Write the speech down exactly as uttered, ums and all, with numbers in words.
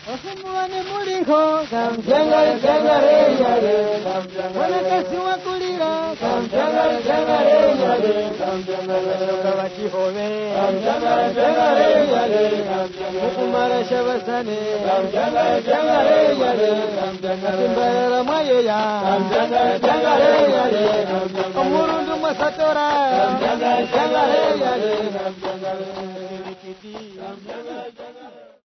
Osumulane muliko kamjangale jangale yale kamjangale kasiwa kulira kamjangale jangale yale kamjangale kawati hove kamjangale jangale yale kamjangale kumara shabasane kamjangale jangale yale kamjangale mbara mayeya kamjangale jangale yale kamjangale amurundu masatora